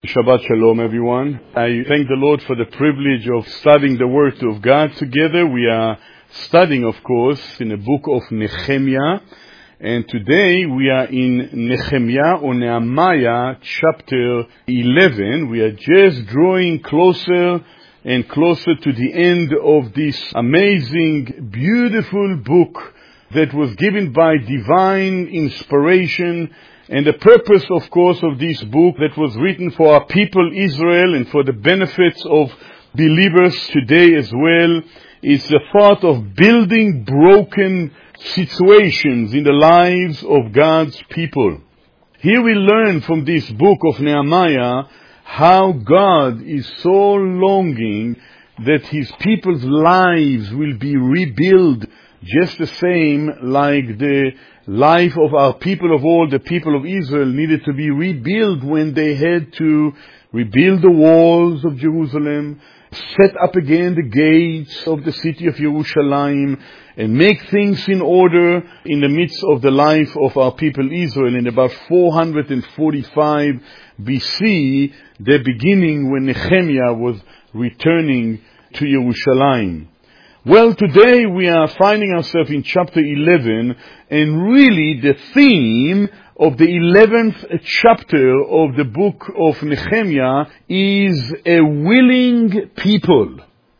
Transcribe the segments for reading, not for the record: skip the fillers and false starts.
Shabbat Shalom, everyone. I thank the Lord for the privilege of studying the Word of God together. We are studying, of course, in the book of Nehemiah. And today we are in Nehemiah or Nehemiah chapter 11. We are just drawing closer and closer to the end of this amazing, beautiful book that was given by divine inspiration. And the purpose, of course, of this book that was written for our people Israel and for the benefits of believers today as well is the thought of building broken situations in the lives of God's people. Here we learn from this book of Nehemiah how God is so longing that His people's lives will be rebuilt just the same like the life of our people of old, the people of Israel, needed to be rebuilt when they had to rebuild the walls of Jerusalem, set up again the gates of the city of Jerusalem, and make things in order in the midst of the life of our people Israel. In about 445 BC, the beginning when Nehemiah was returning to Jerusalem. Well, today we are finding ourselves in chapter 11, and really the theme of the 11th chapter of the book of Nehemiah is a willing people.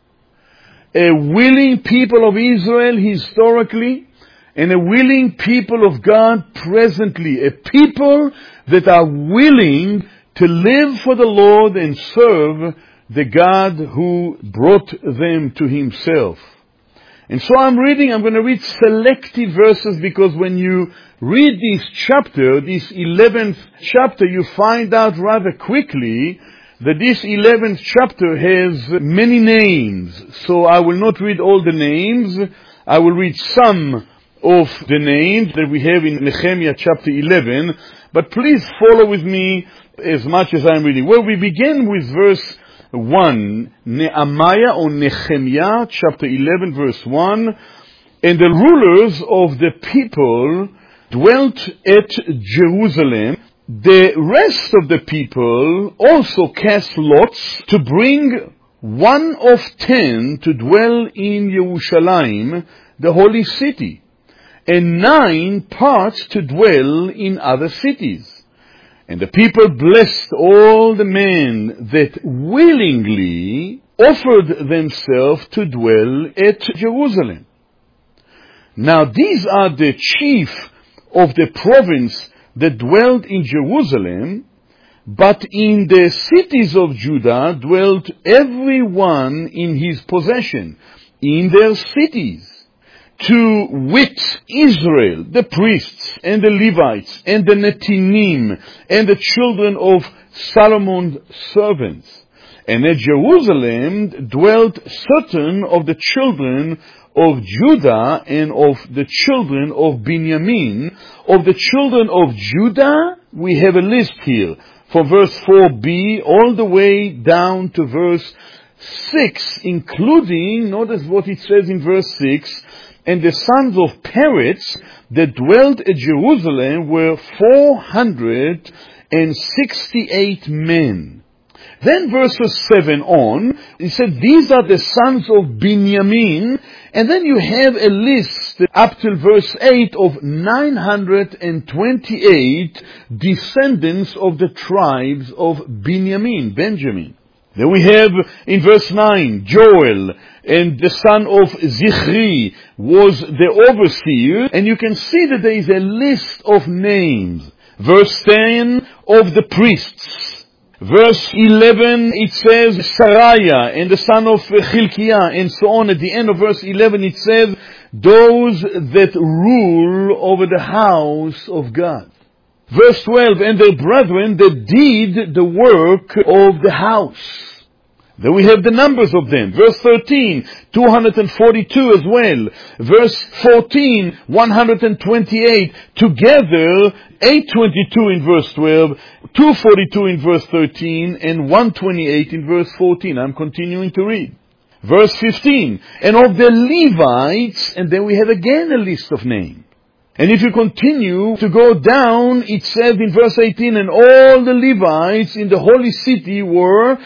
A willing people of Israel historically, and a willing people of God presently. A people that are willing to live for the Lord and serve the God who brought them to Himself. And so I'm going to read selective verses, because when you read this chapter, this 11th chapter, you find out rather quickly that this 11th chapter has many names. So I will not read all the names. I will read some of the names that we have in Nehemiah chapter 11. But please follow with me as much as I'm reading. Well, we begin with verse 1, Nehemiah or Nehemiah, chapter 11, verse 1. And the rulers of the people dwelt at Jerusalem. The rest of the people also cast lots to bring 1 of 10 to dwell in Jerusalem, the holy city, and 9 parts to dwell in other cities. And the people blessed all the men that willingly offered themselves to dwell at Jerusalem. Now these are the chief of the province that dwelt in Jerusalem, but in the cities of Judah dwelt every one in his possession, in their cities. To wit, Israel, the priests, and the Levites, and the Netinim, and the children of Solomon's servants. And at Jerusalem dwelt certain of the children of Judah and of the children of Benjamin. Of the children of Judah, we have a list here, from verse 4b all the way down to verse 6, including, notice what it says in verse 6, and the sons of Peretz that dwelt at Jerusalem were 468 men. Then verses 7 on, it said, these are the sons of Benjamin. And then you have a list up till verse 8 of 928 descendants of the tribes of Benjamin. Then we have in verse 9, Joel, and the son of Zichri was the overseer, and you can see that there is a list of names. Verse 10 of the priests. Verse 11, it says Sariah and the son of Hilkiah, and so on. At the end of verse 11, it says, those that rule over the house of God. Verse 12, and their brethren that did the work of the house. Then we have the numbers of them. Verse 13, 242 as well. Verse 14, 128. Together, 822 in verse 12, 242 in verse 13, and 128 in verse 14. I'm continuing to read. Verse 15, and of the Levites, and then we have again a list of names. And if you continue to go down, it says in verse 18, and all the Levites in the holy city were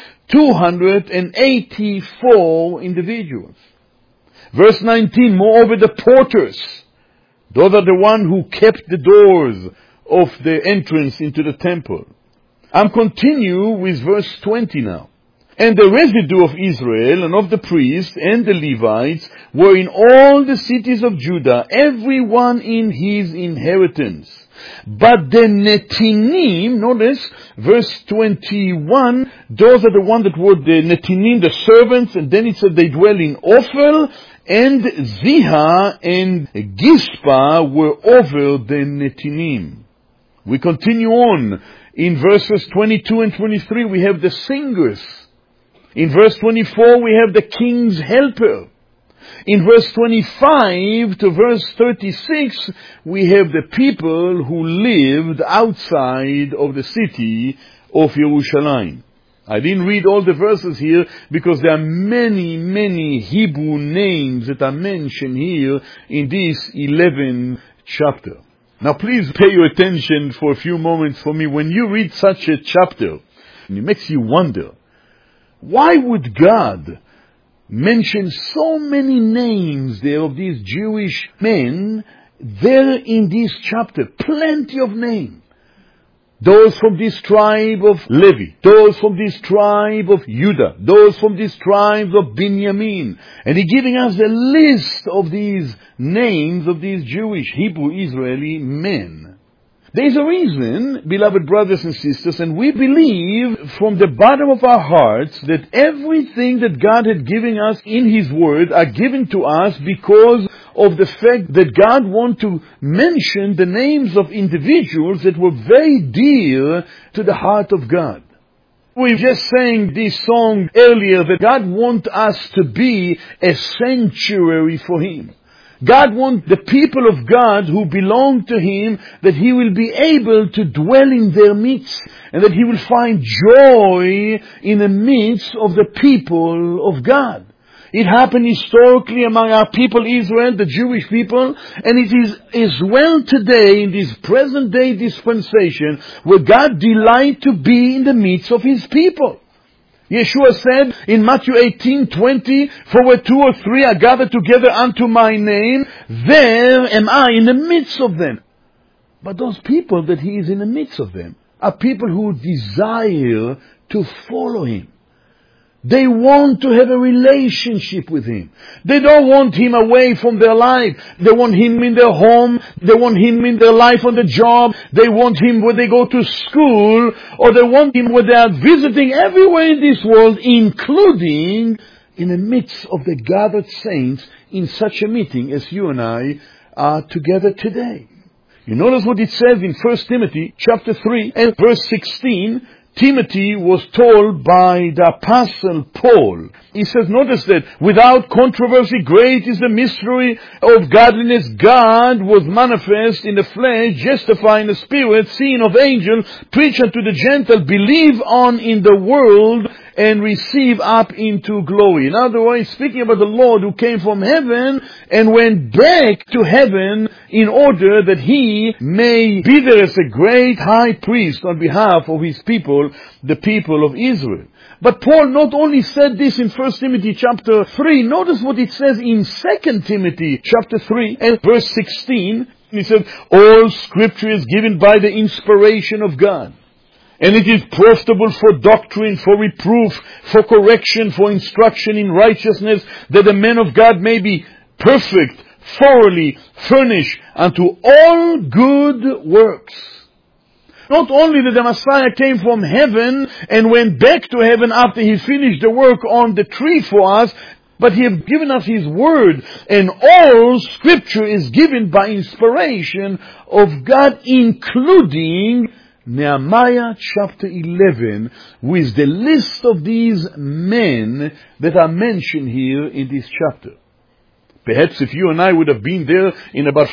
284 individuals. Verse 19, moreover the porters, those are the ones who kept the doors of the entrance into the temple. I'm continue with verse 20 now. And the residue of Israel and of the priests and the Levites were in all the cities of Judah, every one in his inheritance. But the Netinim, notice, verse 21, those are the ones that were the Netinim, the servants, and then it said they dwell in Ophel, and Ziha and Gispa were over the Netinim. We continue on. In verses 22 and 23 we have the singers. In verse 24 we have the king's helper. In verse 25 to verse 36 we have the people who lived outside of the city of Jerusalem. I didn't read all the verses here because there are many, many Hebrew names that are mentioned here in this 11th chapter. Now please pay your attention for a few moments for me. When you read such a chapter, it makes you wonder, why would God mention so many names there of these Jewish men there in this chapter? Plenty of names. Those from this tribe of Levi, those from this tribe of Judah, those from this tribe of Benjamin. And He's giving us a list of these names of these Jewish, Hebrew, Israeli men. There is a reason, beloved brothers and sisters, and we believe from the bottom of our hearts that everything that God had given us in His Word are given to us because of the fact that God wants to mention the names of individuals that were very dear to the heart of God. We just sang this song earlier that God wants us to be a sanctuary for Him. God wants the people of God who belong to Him that He will be able to dwell in their midst and that He will find joy in the midst of the people of God. It happened historically among our people Israel, the Jewish people, and it is as well today in this present day dispensation where God delights to be in the midst of His people. Yeshua said in Matthew 18:20, for where 2 or 3 are gathered together unto my name, there am I in the midst of them. But those people that He is in the midst of them are people who desire to follow Him. They want to have a relationship with Him. They don't want Him away from their life. They want Him in their home. They want Him in their life on the job. They want Him when they go to school. Or they want Him when they are visiting everywhere in this world, including in the midst of the gathered saints in such a meeting as you and I are together today. You notice what it says in 1 Timothy chapter 3 and verse 16. Timothy was told by the Apostle Paul. He says, notice that, without controversy, great is the mystery of godliness. God was manifest in the flesh, justifying the spirit, seen of angels, preach unto the Gentiles, believe on in the world, and receive up into glory. In other words, speaking about the Lord who came from heaven and went back to heaven in order that He may be there as a great high priest on behalf of His people, the people of Israel. But Paul not only said this in 1 Timothy chapter 3, notice what it says in 2 Timothy chapter 3 and verse 16. He said, all scripture is given by the inspiration of God. And it is profitable for doctrine, for reproof, for correction, for instruction in righteousness, that the man of God may be perfect, thoroughly furnished unto all good works. Not only that the Messiah came from heaven and went back to heaven after He finished the work on the tree for us, but He has given us His Word, and all Scripture is given by inspiration of God, including Nehemiah chapter 11, with the list of these men that are mentioned here in this chapter. Perhaps if you and I would have been there in about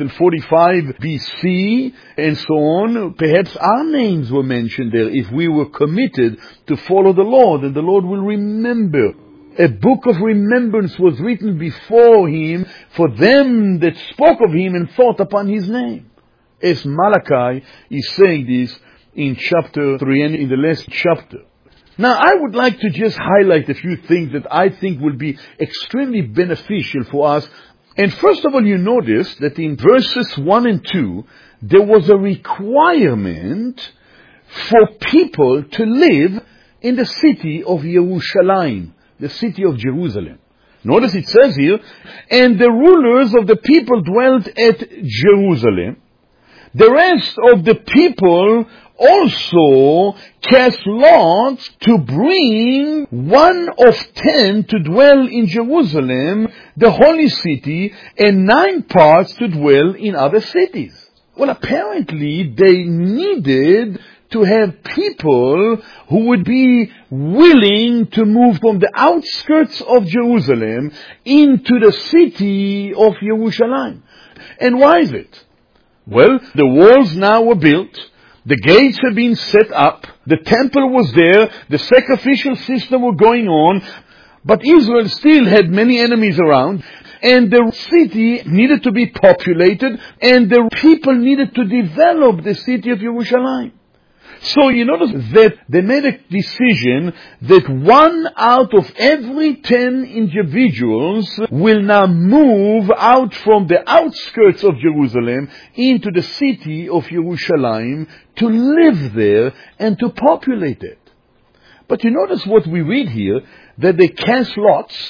445 BC and so on, perhaps our names were mentioned there if we were committed to follow the Lord, and the Lord will remember A book of remembrance was written before him for them that spoke of him and thought upon his name. As Malachi is saying this in chapter 3 and in the last chapter. Now, I would like to just highlight a few things that I think will be extremely beneficial for us. And first of all, you notice that in verses 1 and 2, there was a requirement for people to live in the city of Yerushalayim, the city of Jerusalem. Notice it says here, and the rulers of the people dwelt at Jerusalem. The rest of the people also cast lots to bring 1 of 10 to dwell in Jerusalem, the holy city, and 9 parts to dwell in other cities. Well, apparently they needed to have people who would be willing to move from the outskirts of Jerusalem into the city of Yerushalayim. And why is it? Well, the walls now were built, the gates had been set up, the temple was there, the sacrificial system was going on, but Israel still had many enemies around, and the city needed to be populated, and the people needed to develop the city of Yerushalayim. So you notice that they made a decision that 1 out of every 10 individuals will now move out from the outskirts of Jerusalem into the city of Yerushalayim to live there and to populate it. But you notice what we read here, that they cast lots.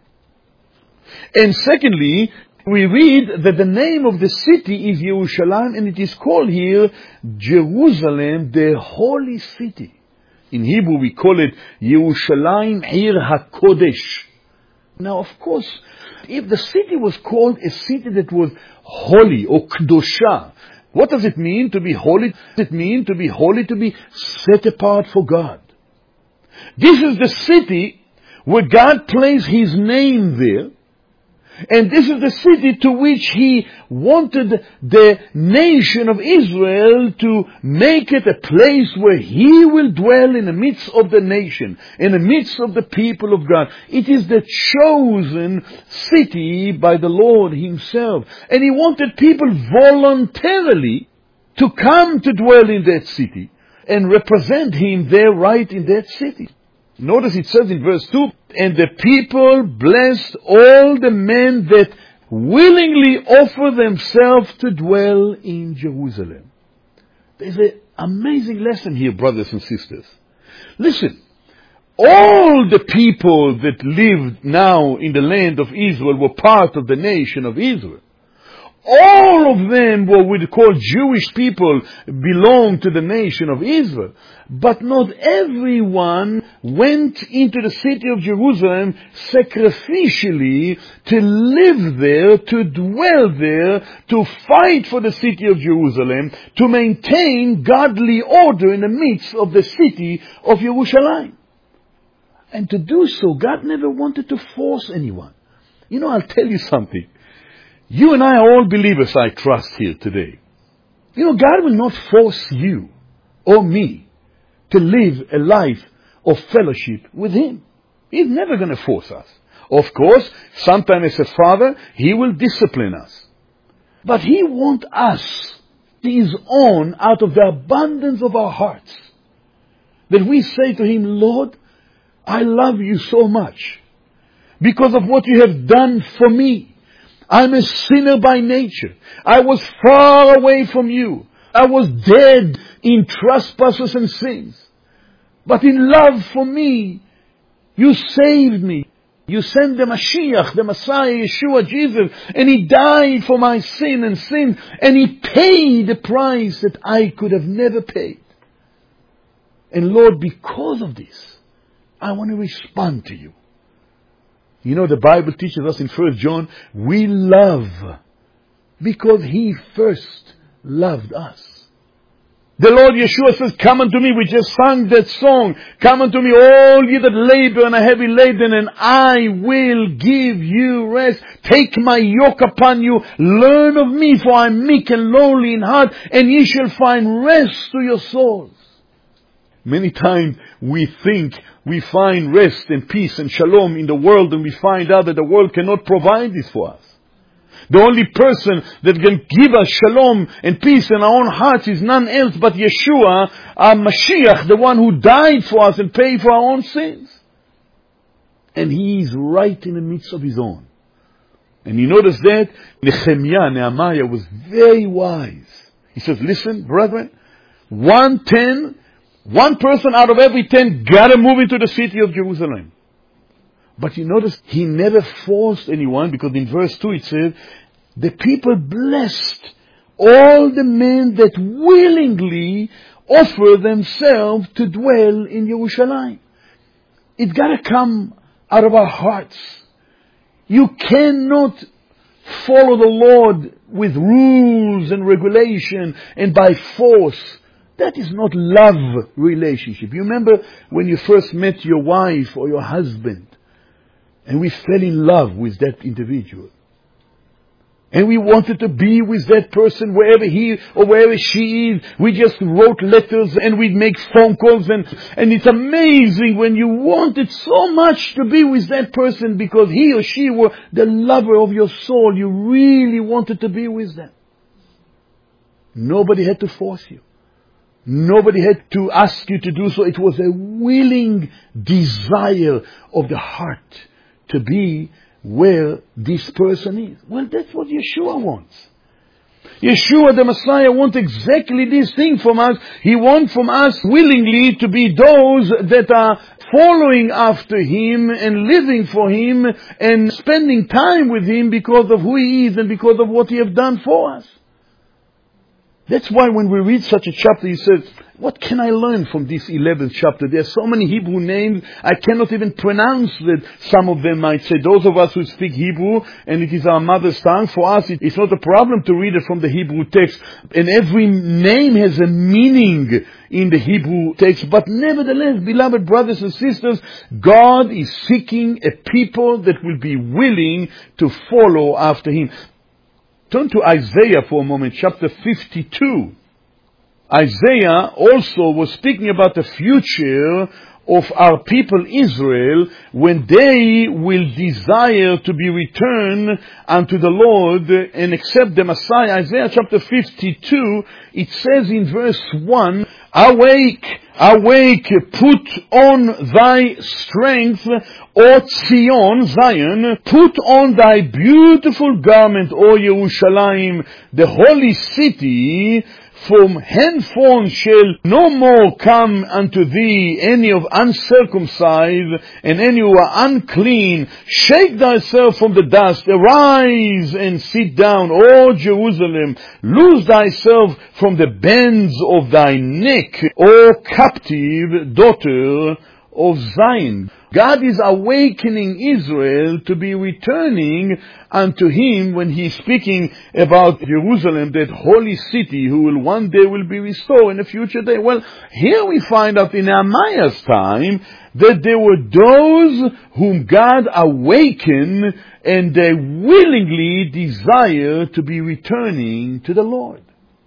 And secondly, we read that the name of the city is Yerushalayim, and it is called here Jerusalem, the holy city. In Hebrew we call it Yerushalayim Ir HaKodesh. Now, of course, if the city was called a city that was holy or Kdosha, what does it mean to be holy? It means to be holy, to be set apart for God. This is the city where God placed His name there. And this is the city to which He wanted the nation of Israel to make it a place where He will dwell in the midst of the nation, in the midst of the people of God. It is the chosen city by the Lord Himself. And He wanted people voluntarily to come to dwell in that city and represent Him there right in that city. Notice it says in verse 2, and the people blessed all the men that willingly offer themselves to dwell in Jerusalem. There's an amazing lesson here, brothers and sisters. Listen, all the people that lived now in the land of Israel were part of the nation of Israel. All of them were what we call Jewish people, belong to the nation of Israel. But not everyone went into the city of Jerusalem sacrificially to live there, to dwell there, to fight for the city of Jerusalem, to maintain godly order in the midst of the city of Yerushalayim. And to do so, God never wanted to force anyone. You know, I'll tell you something. You and I are all believers, I trust, here today. You know, God will not force you or me to live a life of fellowship with Him. He's never going to force us. Of course, sometimes as a father, He will discipline us. But He wants us, His own, out of the abundance of our hearts, that we say to Him, Lord, I love You so much because of what You have done for me. I'm a sinner by nature. I was far away from You. I was dead in trespasses and sins. But in love for me, You saved me. You sent the Mashiach, the Messiah, Yeshua, Jesus, and He died for my sin, and He paid the price that I could have never paid. And Lord, because of this, I want to respond to You. You know, the Bible teaches us in 1 John, we love because He first loved us. The Lord Yeshua says, come unto me. We just sang that song. Come unto me, all ye that labor and are heavy laden, and I will give you rest. Take my yoke upon you. Learn of me, for I am meek and lowly in heart, and ye shall find rest to your souls. Many times we think we find rest and peace and shalom in the world, and we find out that the world cannot provide this for us. The only person that can give us shalom and peace in our own hearts is none else but Yeshua, our Mashiach, the one who died for us and paid for our own sins. And he is right in the midst of his own. And you notice that Nehemiah was very wise. He says, listen, brethren, 1 person out of every 10 gotta move into the city of Jerusalem. But you notice, he never forced anyone, because in verse 2 it says, the people blessed all the men that willingly offer themselves to dwell in Jerusalem. It gotta come out of our hearts. You cannot follow the Lord with rules and regulation and by force. That is not love relationship. You remember when you first met your wife or your husband, and we fell in love with that individual. And we wanted to be with that person wherever he or wherever she is. We just wrote letters and we'd make phone calls, and it's amazing when you wanted so much to be with that person because he or she were the lover of your soul. You really wanted to be with them. Nobody had to force you. Nobody had to ask you to do so. It was a willing desire of the heart to be where this person is. Well, that's what Yeshua wants. Yeshua the Messiah wants exactly this thing from us. He wants from us willingly to be those that are following after Him and living for Him and spending time with Him because of who He is and because of what He has done for us. That's why when we read such a chapter, he says, what can I learn from this 11th chapter? There are so many Hebrew names, I cannot even pronounce that. Some of them might say, those of us who speak Hebrew, and it is our mother's tongue, for us it's not a problem to read it from the Hebrew text. And every name has a meaning in the Hebrew text. But nevertheless, beloved brothers and sisters, God is seeking a people that will be willing to follow after Him. Turn to Isaiah for a moment, chapter 52. Isaiah also was speaking about the future of our people Israel when they will desire to be returned unto the Lord and accept the Messiah. Isaiah chapter 52, it says in verse 1, Awake, awake, put on thy strength, O Zion, put on thy beautiful garment, O Jerusalem, the holy city. From henceforth shall no more come unto thee any of uncircumcised and any who are unclean. Shake thyself from the dust, arise and sit down, O Jerusalem. Loose thyself from the bands of thy neck, O captive daughter of Zion. God is awakening Israel to be returning unto Him when He is speaking about Jerusalem, that holy city who will one day will be restored in a future day. Well, here we find out in Nehemiah's time that there were those whom God awakened and they willingly desire to be returning to the Lord.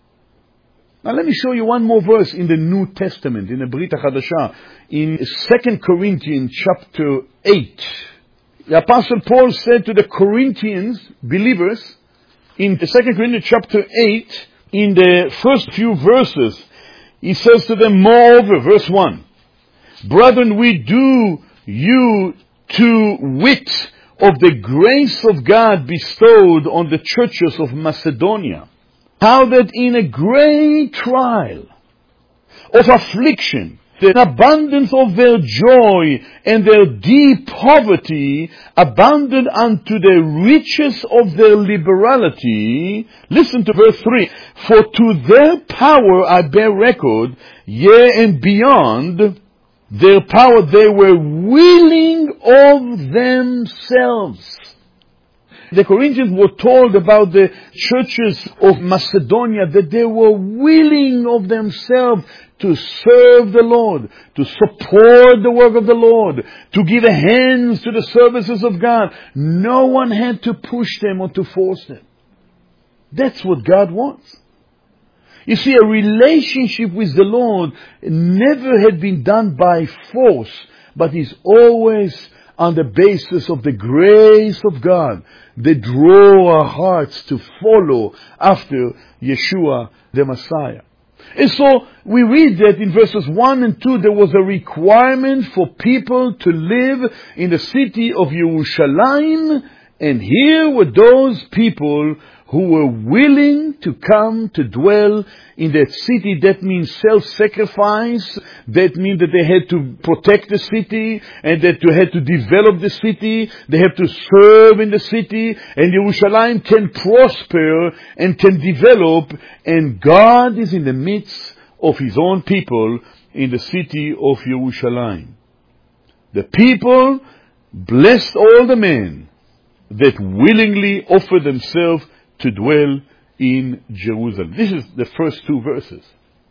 Now let me show you one more verse in the New Testament, in the Brit HaChadashah, in 2 Corinthians chapter 8. The Apostle Paul said to the Corinthians, believers, in 2 Corinthians chapter 8, in the first few verses, he says to them, moreover, verse 1, Brethren, we do you to wit of the grace of God bestowed on the churches of Macedonia, how that in a great trial of affliction, the abundance of their joy and their deep poverty abounded unto the riches of their liberality. Listen to verse 3. For to their power I bear record, yea, and beyond their power they were willing of themselves. The Corinthians were told about the churches of Macedonia that they were willing of themselves to serve the Lord, to support the work of the Lord, to give hands to the services of God. No one had to push them or to force them. That's what God wants. You see, a relationship with the Lord never had been done by force, but is always on the basis of the grace of God that draw our hearts to follow after Yeshua the Messiah. And so we read that in verses 1 and 2 there was a requirement for people to live in the city of Yerushalayim, and here were those people who were willing to come to dwell in that city. That means self-sacrifice. That means that they had to protect the city, and that they had to develop the city. They have to serve in the city, and Yerushalayim can prosper and can develop, and God is in the midst of His own people in the city of Yerushalayim. The people blessed all the men that willingly offer themselves to dwell in Jerusalem. This is the first two verses.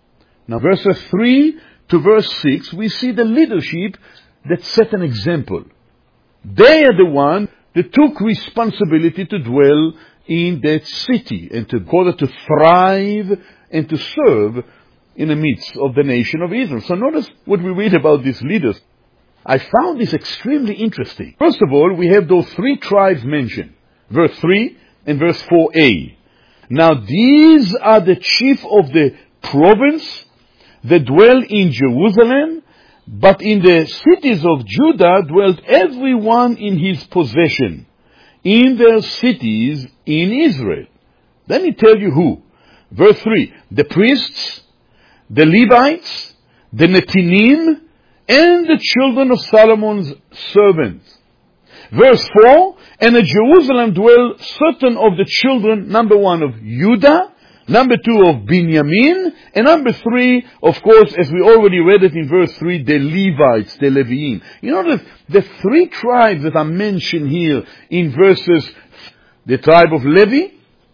Now verses 3 to verse 6, we see the leadership that set an example. They are the one that took responsibility to dwell in that city and to order to thrive and to serve in the midst of the nation of Israel. So notice what we read about these leaders. I found this extremely interesting. First of all, we have those three tribes mentioned. Verse 3 and verse 4a. Now these are the chief of the province that dwell in Jerusalem, but in the cities of Judah dwelt everyone in his possession, in their cities in Israel. Let me tell you who. Verse 3, the priests, the Levites, the Netinim, and the children of Solomon's servants. Verse 4, and at Jerusalem dwell certain of the children, number 1 of Judah, number 2 of Binyamin, and number 3, of course, as we already read it in verse 3, the Levites, the Leviim. You know the three tribes that are mentioned here in verses, the tribe of Levi,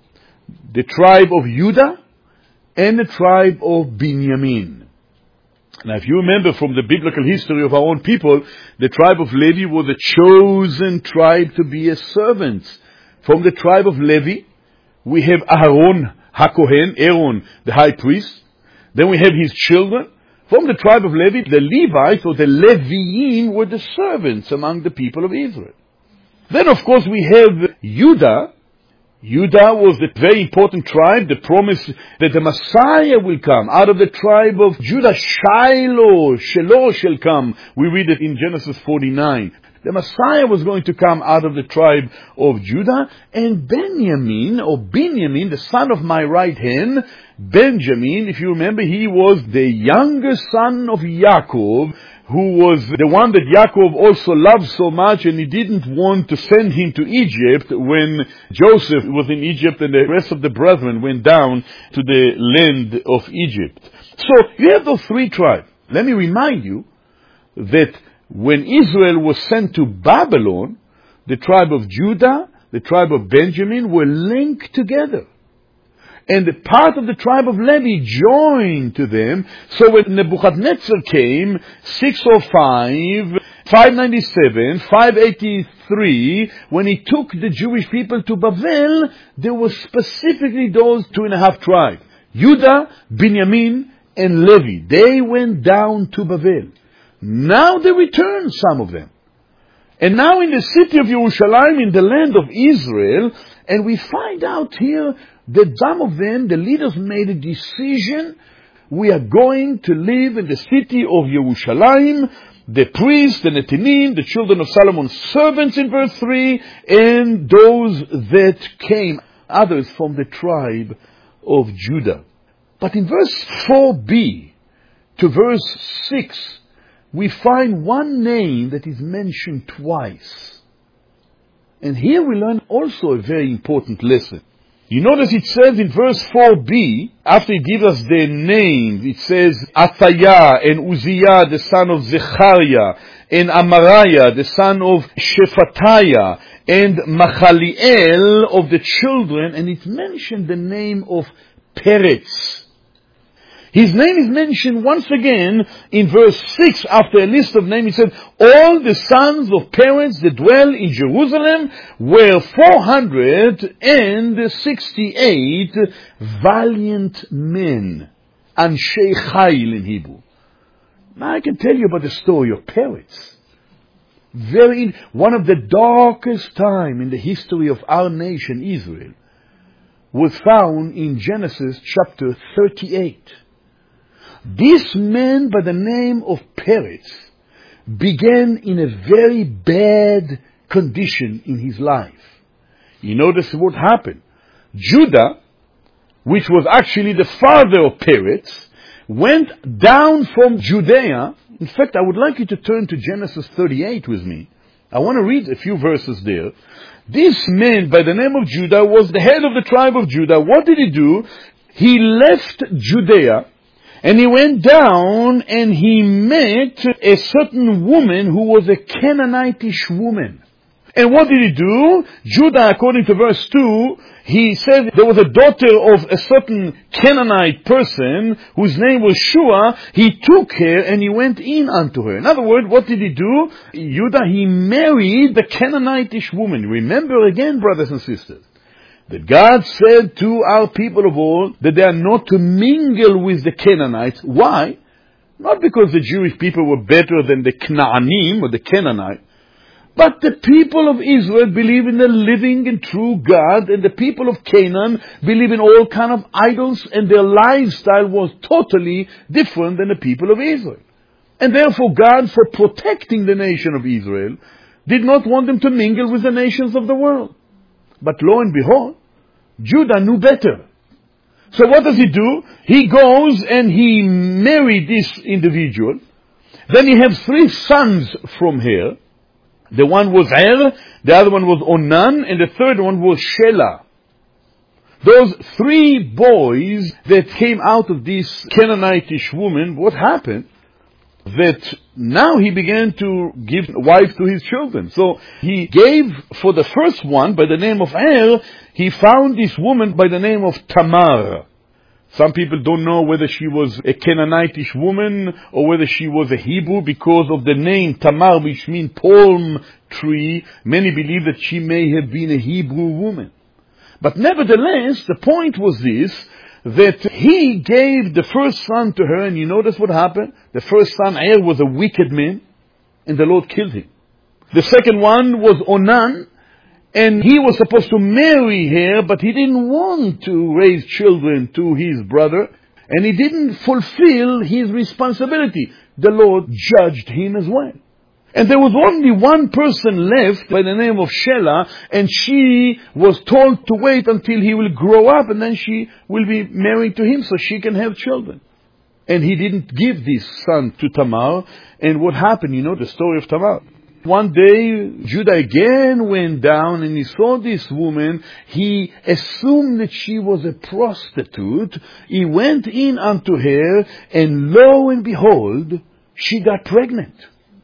the tribe of Judah, and the tribe of Binyamin. Now, if you remember from the biblical history of our own people, the tribe of Levi was a chosen tribe to be a servant. From the tribe of Levi, we have Aaron HaKohen, Aaron the high priest. Then we have his children. From the tribe of Levi, the Levites or the Leviim were the servants among the people of Israel. Then, of course, we have Judah. Judah was the very important tribe, the promise that the Messiah will come. Out of the tribe of Judah, Shiloh shall come. We read it in Genesis 49. The Messiah was going to come out of the tribe of Judah. And Benjamin, the son of my right hand, Benjamin, if you remember, he was the younger son of Yaakov, who was the one that Yaakov also loved so much, and he didn't want to send him to Egypt when Joseph was in Egypt and the rest of the brethren went down to the land of Egypt. So you have those three tribes. Let me remind you that when Israel was sent to Babylon, the tribe of Judah, the tribe of Benjamin were linked together. And the part of the tribe of Levi joined to them. So when Nebuchadnezzar came, 605, 597, 583, when he took the Jewish people to Babel, there were specifically those 2.5 tribes. Judah, Binyamin, and Levi. They went down to Babel. Now they returned, some of them. And now in the city of Yerushalayim, in the land of Israel, and we find out here that some of them, the leaders, made a decision. We are going to live in the city of Yerushalayim, the priests, the Netinim, the children of Solomon's servants in verse 3, and those that came, others from the tribe of Judah. But in verse 4b to verse 6, we find one name that is mentioned twice. And here we learn also a very important lesson. You notice it says in verse 4b, after it gives us their names, it says Athaliah and Uzziah, the son of Zechariah, and Amariah, the son of Shephatiah, and Machaliel of the children, and it mentioned the name of Peretz. His name is mentioned once again in verse 6 after a list of names. He said, all the sons of Peretz that dwell in Jerusalem were 468 valiant men. Anshei Chayil in Hebrew. Now I can tell you about the story of Peretz. One of the darkest time in the history of our nation, Israel, was found in Genesis chapter 38. This man by the name of Peretz began in a very bad condition in his life. You notice what happened. Judah, which was actually the father of Peretz, went down from Judea. In fact, I would like you to turn to Genesis 38 with me. I want to read a few verses there. This man by the name of Judah was the head of the tribe of Judah. What did he do? He left Judea and he went down and he met a certain woman who was a Canaanitish woman. And what did he do? Judah, according to verse 2, he said there was a daughter of a certain Canaanite person whose name was Shua. He took her and he went in unto her. In other words, what did he do? Judah, he married the Canaanitish woman. Remember again, brothers and sisters, that God said to our people of old that they are not to mingle with the Canaanites. Why? Not because the Jewish people were better than the Knaanim or the Canaanites. But the people of Israel believe in the living and true God, and the people of Canaan believe in all kind of idols, and their lifestyle was totally different than the people of Israel. And therefore God, for protecting the nation of Israel, did not want them to mingle with the nations of the world. But lo and behold, Judah knew better. So what does he do? He goes and he married this individual. Then he has 3 sons from her. The one was Er, the other one was Onan, and the third one was Shelah. Those 3 boys that came out of this Canaanitish woman, what happened? That now he began to give wife to his children. So he gave for the first one, by the name of Er, he found this woman by the name of Tamar. Some people don't know whether she was a Canaanitish woman or whether she was a Hebrew because of the name Tamar, which means palm tree. Many believe that she may have been a Hebrew woman. But nevertheless, the point was this, that he gave the first son to her, and you notice what happened? The first son, Er, was a wicked man, and the Lord killed him. The second one was Onan, and he was supposed to marry her, but he didn't want to raise children to his brother, and he didn't fulfill his responsibility. The Lord judged him as well. And there was only one person left by the name of Shelah, and she was told to wait until he will grow up, and then she will be married to him so she can have children. And he didn't give this son to Tamar, and what happened? You know the story of Tamar. One day, Judah again went down and he saw this woman. He assumed that she was a prostitute. He went in unto her, and lo and behold, she got pregnant.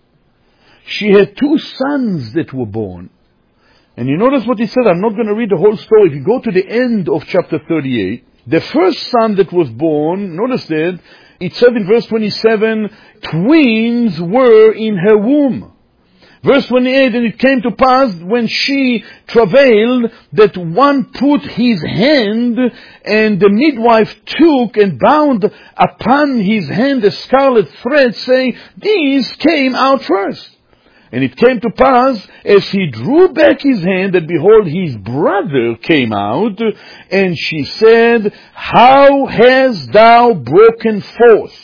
She had 2 sons that were born. And you notice what he said. I'm not going to read the whole story. If you go to the end of chapter 38, the first son that was born, notice that, it said in verse 27, twins were in her womb. Verse 28, and it came to pass when she travailed that one put his hand, and the midwife took and bound upon his hand a scarlet thread, saying, these came out first. And it came to pass, as he drew back his hand, that behold, his brother came out, and she said, how hast thou broken forth?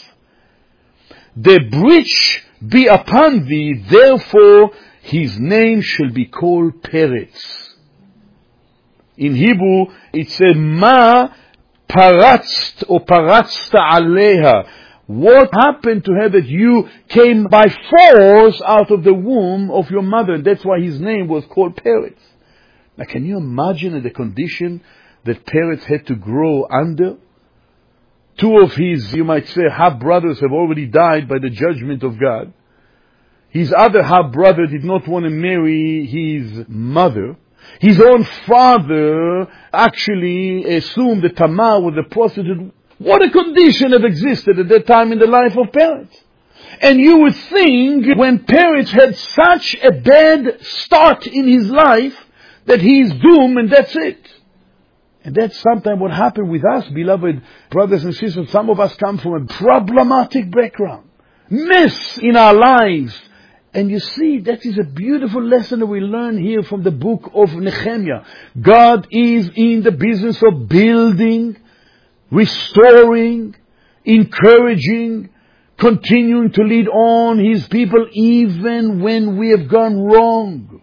The breach be upon thee, therefore his name shall be called Peretz. In Hebrew, it says, Ma paratzt or paratzta aleha. What happened to her that you came by force out of the womb of your mother? And that's why his name was called Peretz. Now can you imagine the condition that Peretz had to grow under? 2 of his, you might say, half-brothers have already died by the judgment of God. His other half-brother did not want to marry his mother. His own father actually assumed that Tamar was a prostitute. What a condition have existed at that time in the life of Peretz. And you would think when Peretz had such a bad start in his life that he is doomed and that's it. And that's sometimes what happened with us, beloved brothers and sisters. Some of us come from a problematic background, mess in our lives. And you see, that is a beautiful lesson that we learn here from the book of Nehemiah. God is in the business of building, restoring, encouraging, continuing to lead on His people even when we have gone wrong.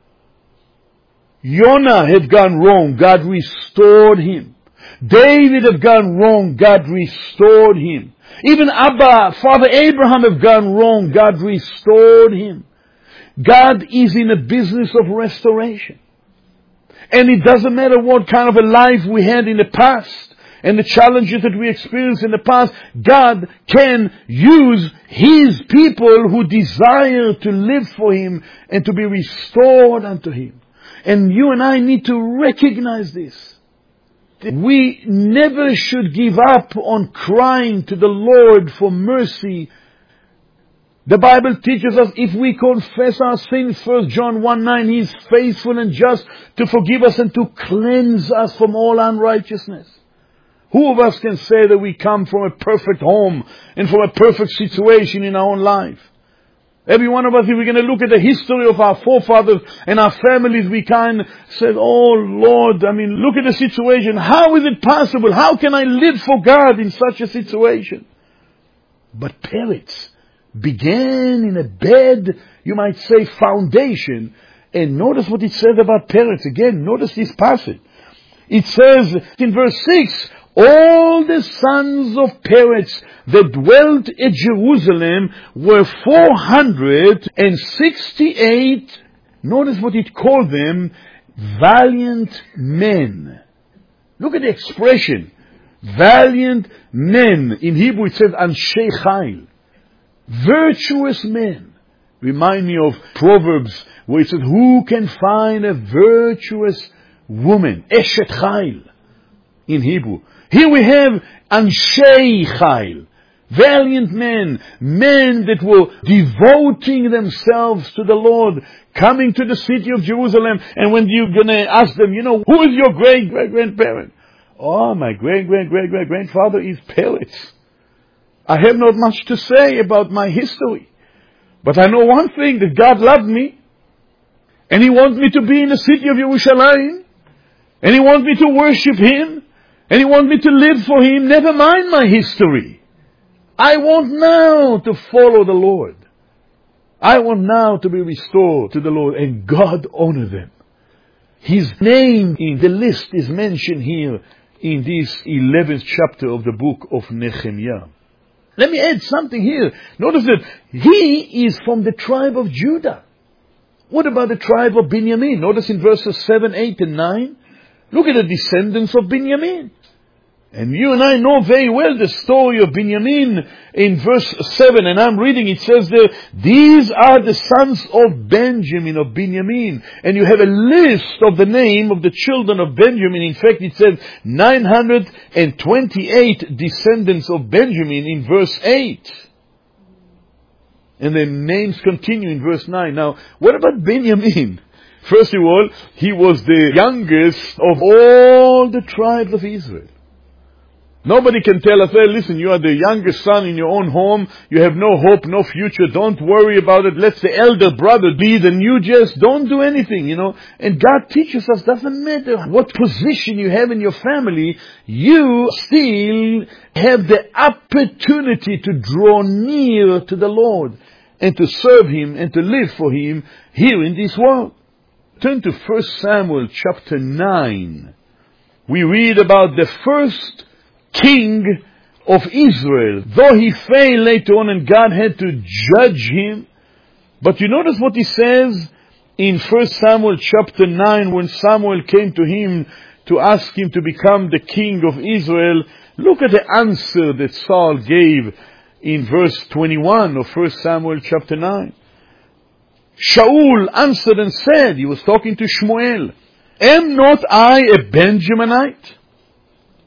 Jonah had gone wrong, God restored him. David had gone wrong, God restored him. Even Father Abraham have gone wrong, God restored him. God is in a business of restoration. And it doesn't matter what kind of a life we had in the past and the challenges that we experienced in the past, God can use His people who desire to live for Him and to be restored unto Him. And you and I need to recognize this. We never should give up on crying to the Lord for mercy. The Bible teaches us if we confess our sins, 1 John 1:9, He is faithful and just to forgive us and to cleanse us from all unrighteousness. Who of us can say that we come from a perfect home and from a perfect situation in our own life? Every one of us, if we're going to look at the history of our forefathers and our families, we kind of said, oh Lord, look at the situation. How is it possible? How can I live for God in such a situation? But Peretz began in a bad, you might say, foundation. And notice what it says about Peretz. Again, notice this passage. It says in verse 6, all the sons of Peretz that dwelt at Jerusalem were 468. Notice what it called them, valiant men. Look at the expression, valiant men. In Hebrew it says Anshei Chayil, virtuous men. Remind me of Proverbs where it says, who can find a virtuous woman? Eshet Chayil in Hebrew. Here we have Anshei Chayil, valiant men, men that were devoting themselves to the Lord, coming to the city of Jerusalem. And when you're going to ask them, who is your great-great-grandparent? Oh, my great-great-great-great-grandfather is Peretz. I have not much to say about my history. But I know one thing, that God loved me. And He wants me to be in the city of Yerushalayim. And He wants me to worship Him. And He wants me to live for Him. Never mind my history. I want now to follow the Lord. I want now to be restored to the Lord. And God honor them. His name in the list is mentioned here in this 11th chapter of the book of Nehemiah. Let me add something here. Notice that he is from the tribe of Judah. What about the tribe of Benjamin? Notice in verses 7, 8 and 9. Look at the descendants of Benjamin. And you and I know very well the story of Benjamin in verse 7. And I'm reading, it says there, these are the sons of Benjamin. And you have a list of the name of the children of Benjamin. In fact, it says 928 descendants of Benjamin in verse 8. And the names continue in verse 9. Now, what about Benjamin? First of all, he was the youngest of all the tribes of Israel. Nobody can tell us, well, listen, you are the youngest son in your own home. You have no hope, no future. Don't worry about it. Let the elder brother lead and you just don't do anything, And God teaches us, doesn't matter what position you have in your family, you still have the opportunity to draw near to the Lord and to serve Him and to live for Him here in this world. Turn to 1 Samuel chapter 9. We read about the first king of Israel. Though he failed later on and God had to judge him. But you notice what he says in 1 Samuel chapter 9 when Samuel came to him to ask him to become the king of Israel. Look at the answer that Saul gave in verse 21 of 1 Samuel chapter 9. Shaul answered and said, he was talking to Shmuel, am not I a Benjaminite?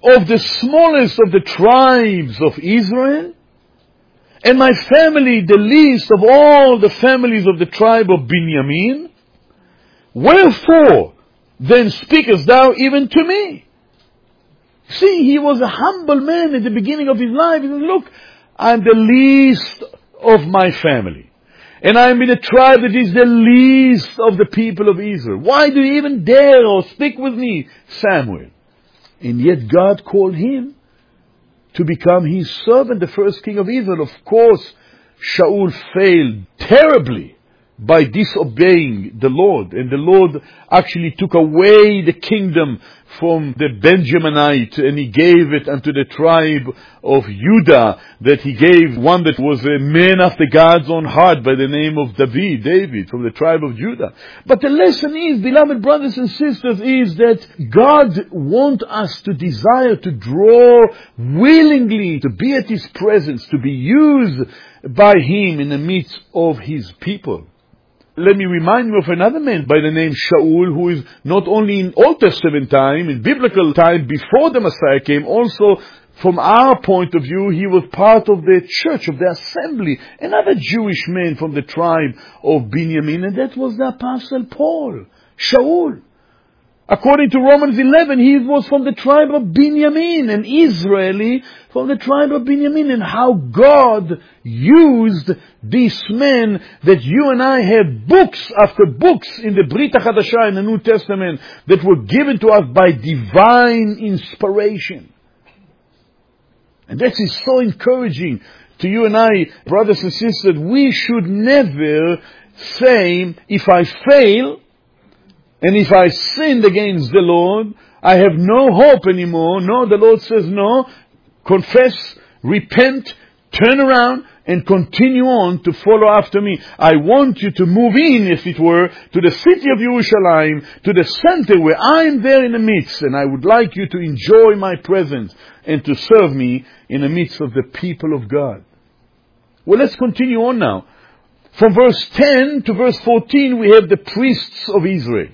of the smallest of the tribes of Israel, and my family the least of all the families of the tribe of Binyamin. Wherefore then speakest thou even to me? See, he was a humble man at the beginning of his life. He said, look, I'm the least of my family. And I'm in a tribe that is the least of the people of Israel. Why do you even dare or speak with me, Samuel? And yet God called him to become his servant, the first king of Israel. Of course, Shaul failed terribly by disobeying the Lord. And the Lord actually took away the kingdom from the Benjaminite, and he gave it unto the tribe of Judah, that he gave one that was a man after God's own heart by the name of David from the tribe of Judah. But the lesson is, beloved brothers and sisters, is that God wants us to desire to draw willingly, to be at his presence, to be used by him in the midst of his people. Let me remind you of another man by the name Shaul, who is not only in Old Testament time, in biblical time, before the Messiah came, also from our point of view, he was part of the church, of the assembly, another Jewish man from the tribe of Binyamin, and that was the Apostle Paul, Shaul. According to Romans 11, he was from the tribe of Binyamin, an Israeli from the tribe of Binyamin, and how God used these men that you and I have books after books in the Brit HaChadashah, in the New Testament, that were given to us by divine inspiration. And that is so encouraging to you and I, brothers and sisters. We should never say, if I fail, and if I sinned against the Lord, I have no hope anymore. No, the Lord says no. Confess, repent, turn around, and continue on to follow after me. I want you to move in, as it were, to the city of Yerushalayim, to the center where I am there in the midst, and I would like you to enjoy my presence and to serve me in the midst of the people of God. Well, let's continue on now. From verse 10 to verse 14, we have the priests of Israel.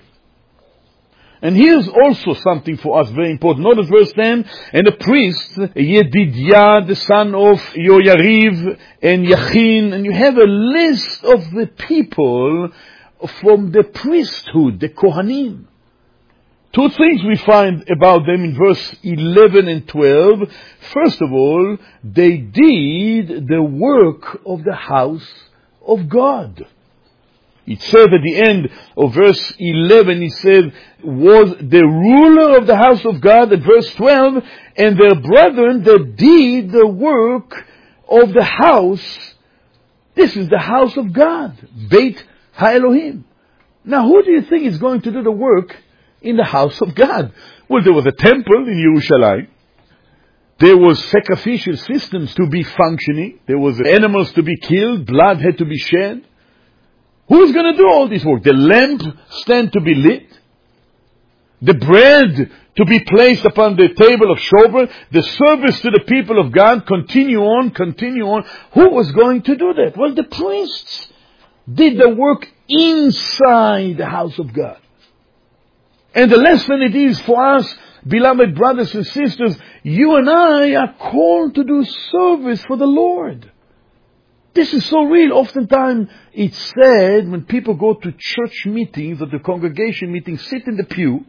And here's also something for us very important. Notice verse 10, and the priest, Yedidiah, the son of Yoyariv, and Yachin, and you have a list of the people from the priesthood, the Kohanim. Two things we find about them in verse 11 and 12. First of all, they did the work of the house of God. It said at the end of verse 11, he said, was the ruler of the house of God. At verse 12, and their brethren that did the work of the house. This is the house of God, Beit HaElohim. Now, who do you think is going to do the work in the house of God? Well, there was a temple in Yerushalayim. There was sacrificial systems to be functioning. There was animals to be killed. Blood had to be shed. Who's going to do all this work? The lamp stand to be lit. The bread to be placed upon the table of showbread. The service to the people of God. Continue on. Who was going to do that? Well, the priests did the work inside the house of God. And the lesson it is for us, beloved brothers and sisters, you and I are called to do service for the Lord. This is so real. Oftentimes it's said when people go to church meetings or to congregation meetings, sit in the pew.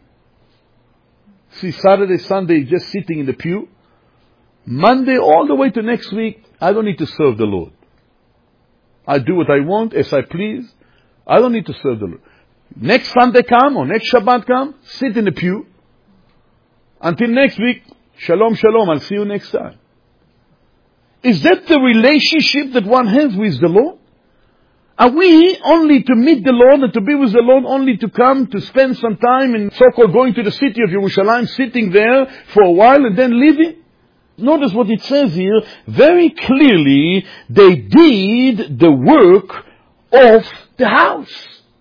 See, Saturday, Sunday, just sitting in the pew. Monday all the way to next week, I don't need to serve the Lord. I do what I want, as I please. I don't need to serve the Lord. Next Sunday come, or next Shabbat come, sit in the pew. Until next week, shalom, shalom, I'll see you next time. Is that the relationship that one has with the Lord? Are we only to meet the Lord and to be with the Lord, only to come to spend some time in so-called going to the city of Yerushalayim, sitting there for a while and then leaving? Notice what it says here. Very clearly, they did the work of the house.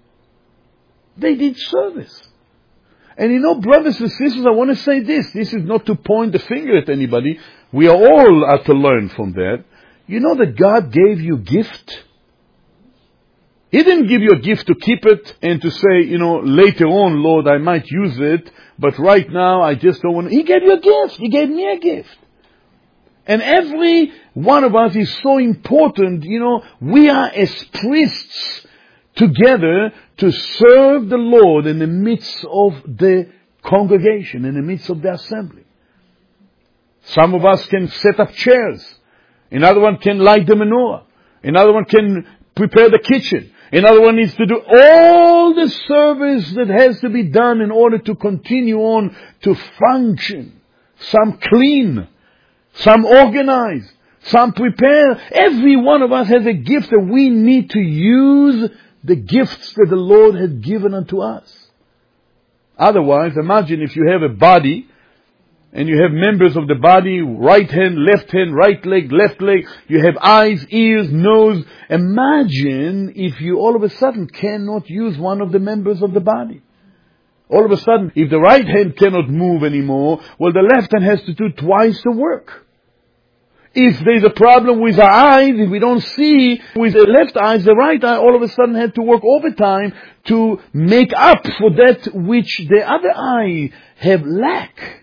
They did service. And you know, brothers and sisters, I want to say this. This is not to point the finger at anybody. We are all to learn from that. You know that God gave you gift. He didn't give you a gift to keep it and to say, later on, Lord, I might use it, but right now I just don't want to. He gave you a gift. He gave me a gift. And every one of us is so important. We are as priests together to serve the Lord in the midst of the congregation, in the midst of the assembly. Some of us can set up chairs. Another one can light the menorah. Another one can prepare the kitchen. Another one needs to do all the service that has to be done in order to continue on to function. Some clean, some organize, some prepare. Every one of us has a gift that we need to use the gifts that the Lord has given unto us. Otherwise, imagine if you have a body and you have members of the body, right hand, right leg, left leg. You have eyes, ears, nose. Imagine if you all of a sudden cannot use one of the members of the body. All of a sudden, if the right hand cannot move anymore, well, the left hand has to do twice the work. If there's a problem with our eyes, if we don't see with the left eye, the right eye all of a sudden had to work overtime to make up for that which the other eye have lack.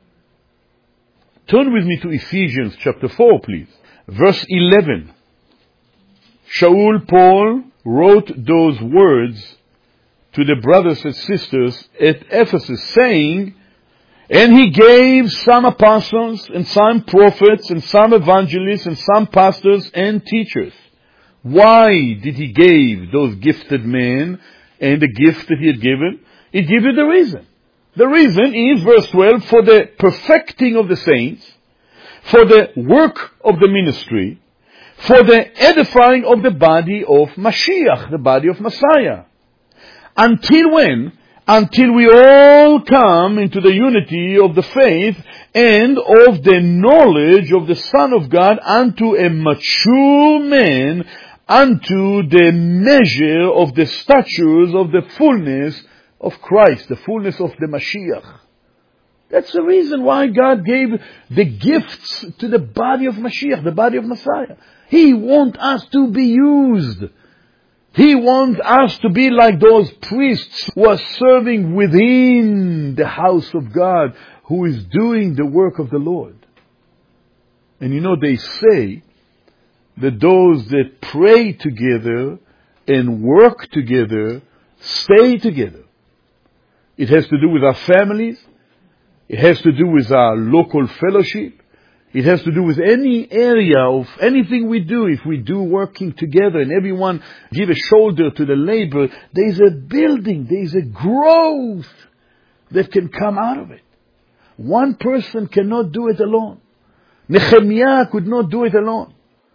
Turn with me to Ephesians chapter 4, please. Verse 11. Shaul Paul wrote those words to the brothers and sisters at Ephesus, saying, and he gave some apostles, and some prophets, and some evangelists, and some pastors and teachers. Why did he give those gifted men and the gift that he had given? He gives you the reason. The reason is, verse 12, for the perfecting of the saints, for the work of the ministry, for the edifying of the body of Mashiach, the body of Messiah. Until when? Until we all come into the unity of the faith and of the knowledge of the Son of God, unto a mature man, unto the measure of the statures of the fullness of Christ, the fullness of the Mashiach. That's the reason why God gave the gifts to the body of Mashiach, the body of Messiah. He wants us to be used. He wants us to be like those priests who are serving within the house of God, who is doing the work of the Lord. And they say that those that pray together and work together stay together. It has to do with our families. It has to do with our local fellowship. It has to do with any area of anything we do. If we do working together and everyone give a shoulder to the labor, there is a building, there is a growth that can come out of it. One person cannot do it alone. Nehemiah could not do it alone.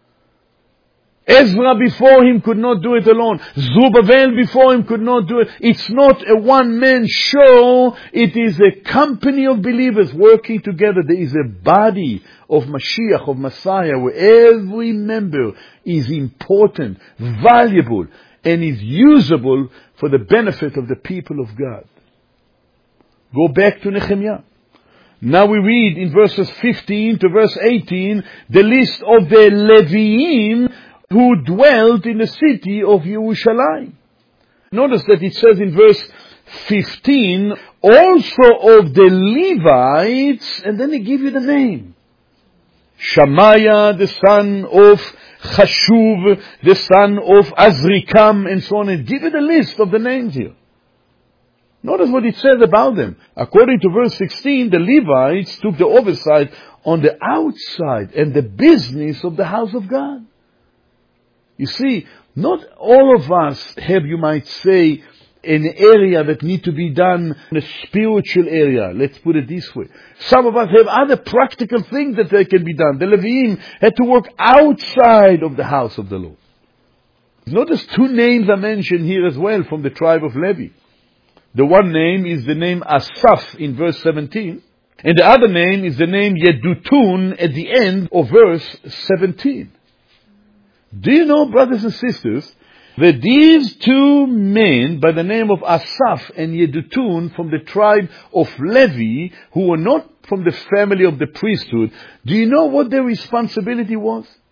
Ezra before him could not do it alone. Zerubbabel before him could not do it. It's not a one-man show. It is a company of believers working together. There is a body of Mashiach, of Messiah, where every member is important, valuable, and is usable for the benefit of the people of God. Go back to Nehemiah. Now we read in verses 15 to verse 18 the list of the Leviim who dwelt in the city of Yerushalayim. Notice that it says in verse 15, also of the Levites, and then they give you the name. Shammaiah, the son of Chashuv, the son of Azrikam, and so on. And give you the list of the names here. Notice what it says about them. According to verse 16, the Levites took the oversight on the outside and the business of the house of God. You see, not all of us have, you might say, an area that need to be done in a spiritual area. Let's put it this way. Some of us have other practical things that they can be done. The Leviim had to work outside of the house of the Lord. Notice two names are mentioned here as well from the tribe of Levi. The one name is the name Asaph in verse 17. And the other name is the name Yedutun at the end of verse 17. Do you know, brothers and sisters, that these two men by the name of Asaph and Yedutun from the tribe of Levi, who were not from the family of the priesthood, do you know what their responsibility was?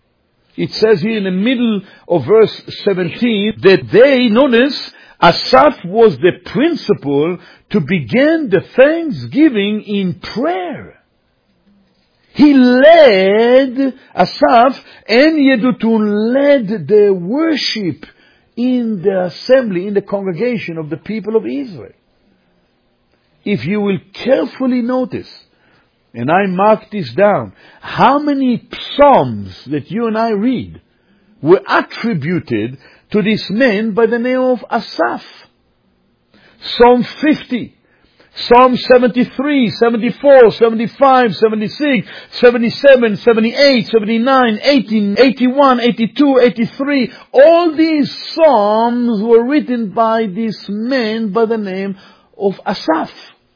It says here in the middle of verse 17 that they, notice, Asaph was the principal to begin the thanksgiving in prayer. He led, Asaph and Yedutun led the worship in the assembly, in the congregation of the people of Israel. If you will carefully notice, and I marked this down, how many psalms that you and I read were attributed to this man by the name of Asaph. Psalm 50, Psalm 73, 74, 75, 76, 77, 78, 79, 18, 81, 82, 83. All these psalms were written by this man by the name of Asaph.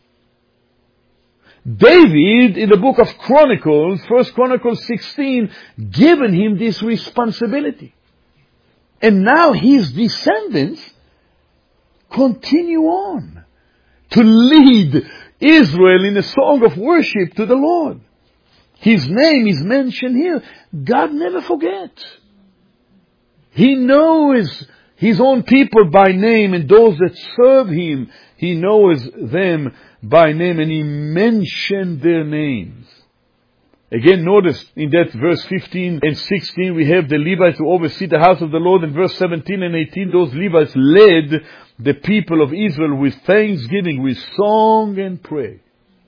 David, in the book of Chronicles, 1 Chronicles 16, given him this responsibility. And now his descendants continue on to lead Israel in a song of worship to the Lord. His name is mentioned here. God never forgets. He knows His own people by name, and those that serve Him, He knows them by name, and He mentioned their names. Again, notice in that verse 15 and 16, we have the Levites who oversee the house of the Lord. In verse 17 and 18, those Levites led the people of Israel with thanksgiving, with song and prayer.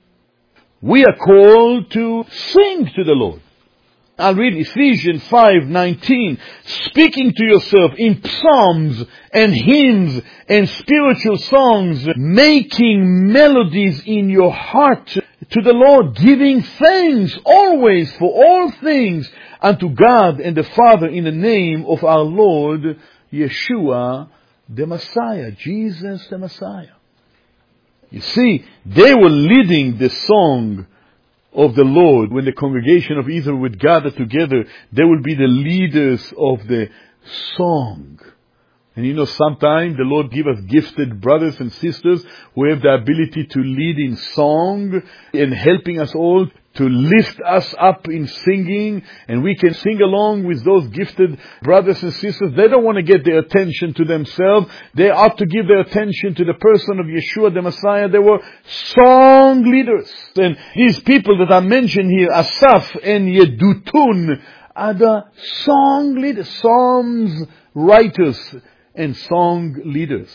We are called to sing to the Lord. I'll read Ephesians 5:19. Speaking to yourself in psalms and hymns and spiritual songs, making melodies in your heart to the Lord, giving thanks always for all things unto God and the Father in the name of our Lord Yeshua the Messiah, Jesus the Messiah. You see, they were leading the song of the Lord. When the congregation of Israel would gather together, they would be the leaders of the song. And you know, sometimes the Lord give us gifted brothers and sisters who have the ability to lead in song and helping us all to lift us up in singing, and we can sing along with those gifted brothers and sisters. They don't want to get their attention to themselves. They ought to give their attention to the person of Yeshua the Messiah. They were song leaders. And these people that are mentioned here, Asaph and Yedutun, are the song leaders, psalms writers and song leaders.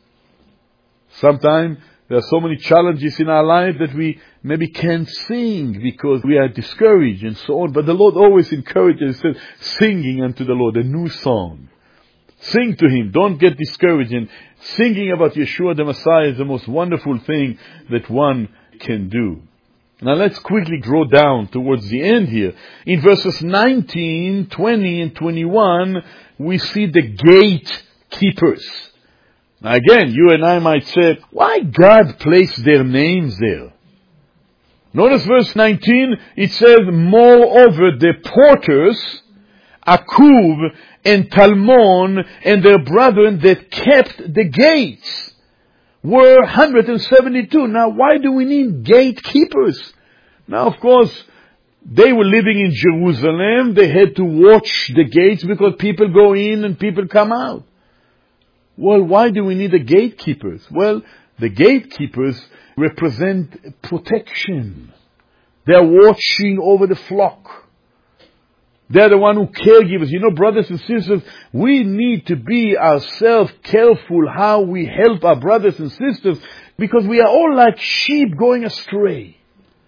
Sometimes there are so many challenges in our life that we maybe can't sing because we are discouraged and so on. But the Lord always encourages us, singing unto the Lord a new song. Sing to Him. Don't get discouraged. And singing about Yeshua the Messiah is the most wonderful thing that one can do. Now let's quickly draw down towards the end here. In verses 19, 20, and 21, we see the gatekeepers. Now again, you and I might say, why God placed their names there? Notice verse 19, it says, moreover the porters, Akub and Talmon and their brethren that kept the gates were 172. Now why do we need gatekeepers? Now of course, they were living in Jerusalem. They had to watch the gates because people go in and people come out. Well, why do we need the gatekeepers? Well, the gatekeepers represent protection. They're watching over the flock. They're the one who caregivers. You know, brothers and sisters, we need to be ourselves careful how we help our brothers and sisters because we are all like sheep going astray.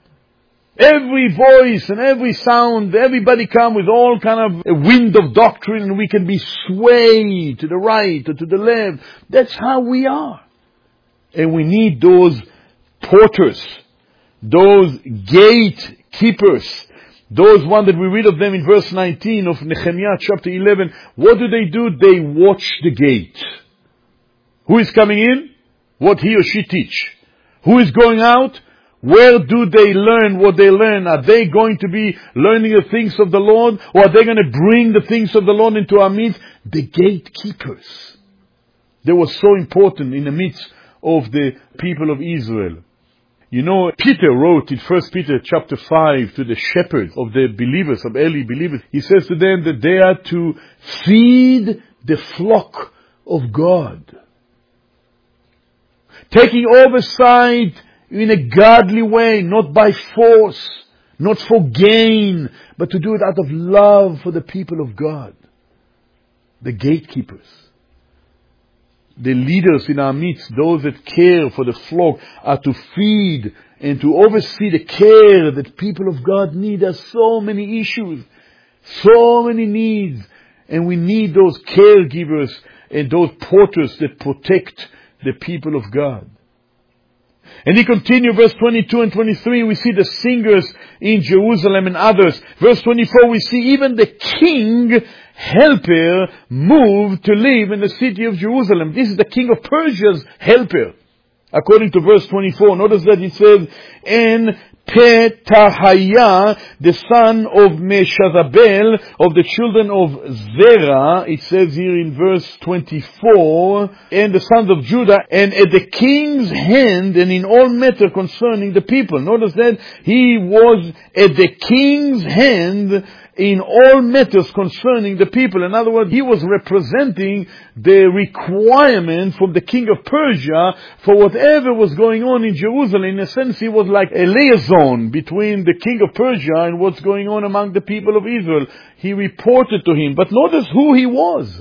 Every voice and every sound, everybody come with all kind of a wind of doctrine and we can be swayed to the right or to the left. That's how we are. And we need those porters, those gatekeepers, those one that we read of them in verse 19 of Nehemiah chapter 11. What do? They watch the gate. Who is coming in? What he or she teach. Who is going out? Where do they learn what they learn? Are they going to be learning the things of the Lord? Or are they going to bring the things of the Lord into our midst? The gatekeepers. They were so important in the midst of the people of Israel. You know, Peter wrote in 1 Peter chapter 5 to the shepherds of the believers, of early believers. He says to them that they are to feed the flock of God, taking oversight in a godly way, not by force, not for gain, but to do it out of love for the people of God. The gatekeepers, the leaders in our midst, those that care for the flock, are to feed and to oversee the care that people of God need. There are so many issues, so many needs, and we need those caregivers and those porters that protect the people of God. And he continued, verse 22 and 23, we see the singers in Jerusalem and others. Verse 24, we see even the king helper moved to live in the city of Jerusalem. This is the king of Persia's helper. According to verse 24, notice that it says, and Petahiah, the son of Meshazabel, of the children of Zerah, it says here in verse 24, and the sons of Judah, and at the king's hand, and in all matter concerning the people. Notice that he was at the king's hand in all matters concerning the people. In other words, he was representing the requirement from the king of Persia for whatever was going on in Jerusalem. In a sense, he was like a liaison between the king of Persia and what's going on among the people of Israel. He reported to him. But notice who he was.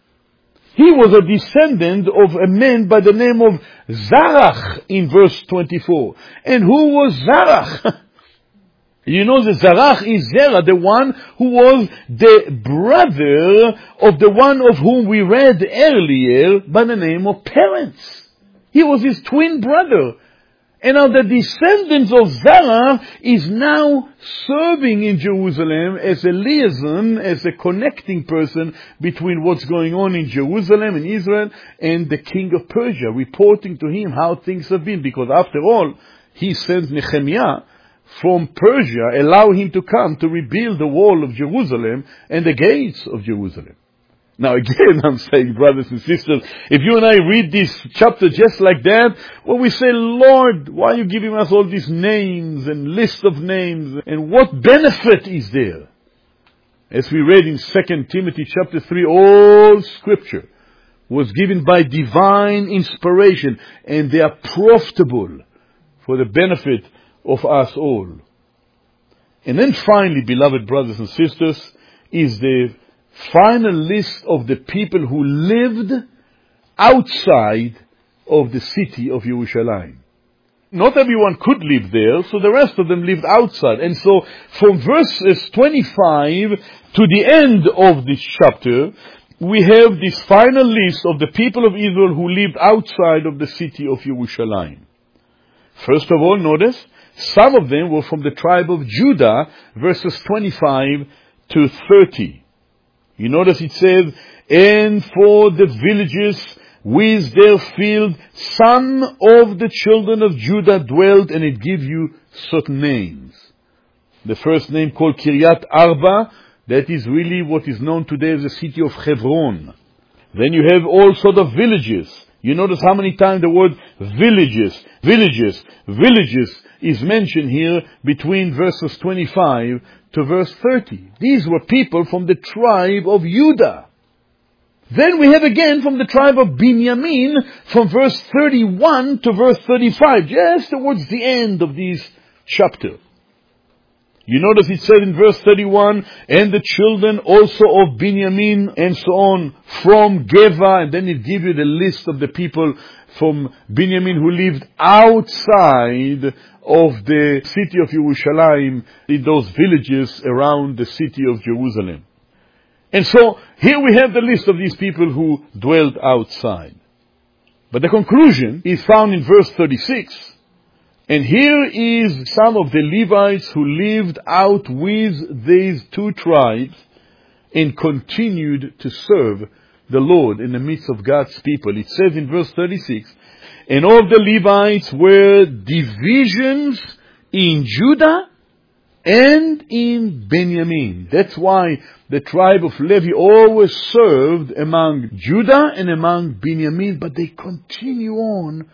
He was a descendant of a man by the name of Zarach in verse 24. And who was Zarach? You know that Zarach is Zerah, the one who was the brother of the one of whom we read earlier by the name of Perez. He was his twin brother. And now the descendants of Zerah is now serving in Jerusalem as a liaison, as a connecting person between what's going on in Jerusalem and Israel and the king of Persia, reporting to him how things have been. Because after all, he sent Nehemiah from Persia, allow him to come to rebuild the wall of Jerusalem and the gates of Jerusalem. Now again, I'm saying, brothers and sisters, if you and I read this chapter just like that, when we say, Lord, why are you giving us all these names and list of names, and what benefit is there? As we read in 2 Timothy chapter 3, all scripture was given by divine inspiration, and they are profitable for the benefit of us all. And then finally, beloved brothers and sisters, is the final list of the people who lived outside of the city of Yerushalayim. Not everyone could live there, so the rest of them lived outside. And so from verses 25 to the end of this chapter, we have this final list of the people of Israel who lived outside of the city of Yerushalayim. First of all, notice, some of them were from the tribe of Judah, verses 25 to 30. You notice it says, and for the villages with their field, some of the children of Judah dwelt, and it gives you certain names. The first name called Kiryat Arba, that is really what is known today as the city of Hebron. Then you have all sort of villages. You notice how many times the word villages is mentioned here between verses 25 to verse 30. These were people from the tribe of Judah. Then we have again from the tribe of Binyamin, from verse 31 to verse 35, just towards the end of this chapter. You notice it said in verse 31, and the children also of Binyamin, and so on, from Geva, and then it gives you the list of the people from Binyamin who lived outside of the city of Yerushalayim, in those villages around the city of Jerusalem. And so, here we have the list of these people who dwelt outside. But the conclusion is found in verse 36. And here is some of the Levites who lived out with these two tribes and continued to serve the Lord in the midst of God's people. It says in verse 36, and all the Levites were divisions in Judah and in Benjamin. That's why the tribe of Levi always served among Judah and among Benjamin, but they continue on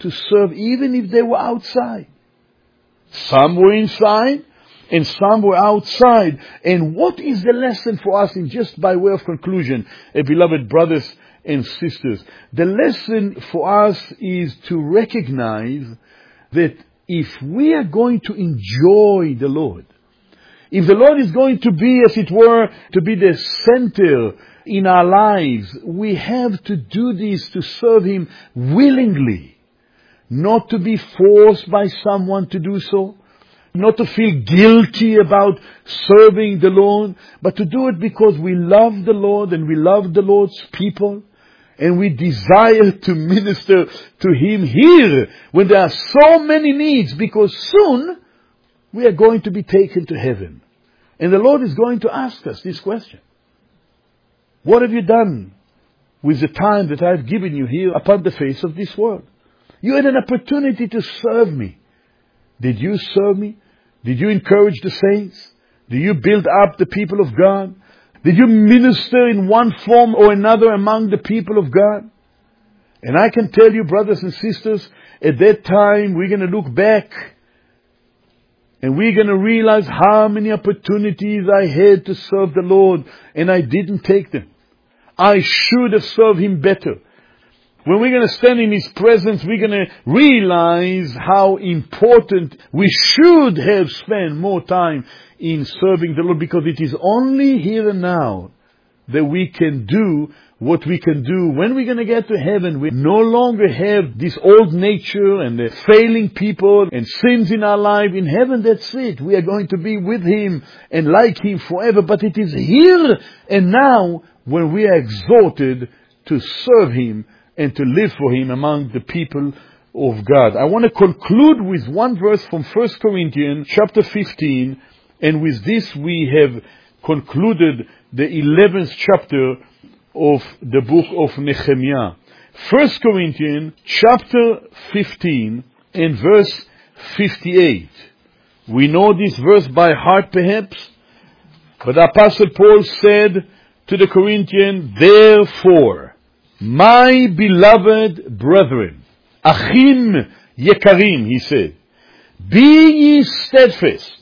to serve even if they were outside. Some were inside and some were outside. And what is the lesson for us? And just by way of conclusion, beloved brothers and sisters, the lesson for us is to recognize that if we are going to enjoy the Lord, if the Lord is going to be, as it were, to be the center in our lives, we have to do this to serve Him willingly, not to be forced by someone to do so, not to feel guilty about serving the Lord, but to do it because we love the Lord and we love the Lord's people, and we desire to minister to Him here when there are so many needs, because soon we are going to be taken to heaven. And the Lord is going to ask us this question. What have you done with the time that I've given you here upon the face of this world? You had an opportunity to serve me. Did you serve me? Did you encourage the saints? Did you build up the people of God? Did you minister in one form or another among the people of God? And I can tell you, brothers and sisters, at that time we're going to look back and we're going to realize how many opportunities I had to serve the Lord and I didn't take them. I should have served Him better. When we're going to stand in His presence, we're going to realize how important we should have spent more time in serving the Lord, because it is only here and now that we can do what we can do. When we're going to get to heaven, we no longer have this old nature and the failing people and sins in our life. In heaven, that's it. We are going to be with Him and like Him forever. But it is here and now when we are exhorted to serve Him and to live for Him among the people of God. I want to conclude with one verse from 1 Corinthians chapter 15, and with this we have concluded the 11th chapter of the book of Nehemiah. 1 Corinthians chapter 15 and verse 58. We know this verse by heart perhaps, but the Apostle Paul said to the Corinthians, "Therefore, my beloved brethren, Achim Yekarim," he said, "be ye steadfast,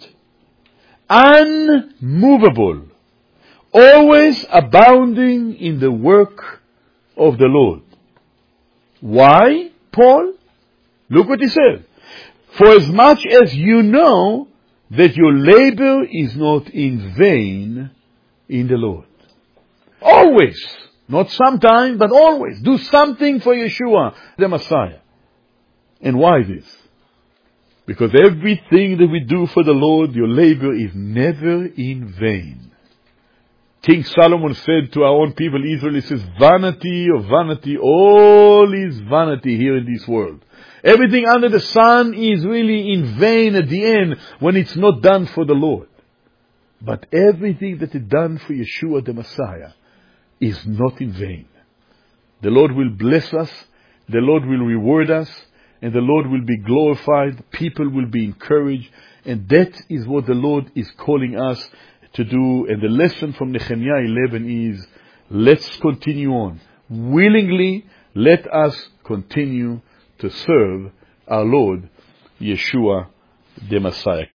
unmovable, always abounding in the work of the Lord." Why, Paul? Look what he said. "For as much as you know that your labor is not in vain in the Lord." Always. Not sometimes, but always. Do something for Yeshua, the Messiah. And why this? Because everything that we do for the Lord, your labor is never in vain. King Solomon said to our own people, Israel, he says, "Vanity of vanity, all is vanity here in this world." Everything under the sun is really in vain at the end when it's not done for the Lord. But everything that is done for Yeshua the Messiah is not in vain. The Lord will bless us, the Lord will reward us, and the Lord will be glorified, people will be encouraged, and that is what the Lord is calling us to do. And the lesson from Nehemiah 11 is, let's continue on. Willingly, let us continue to serve our Lord, Yeshua the Messiah.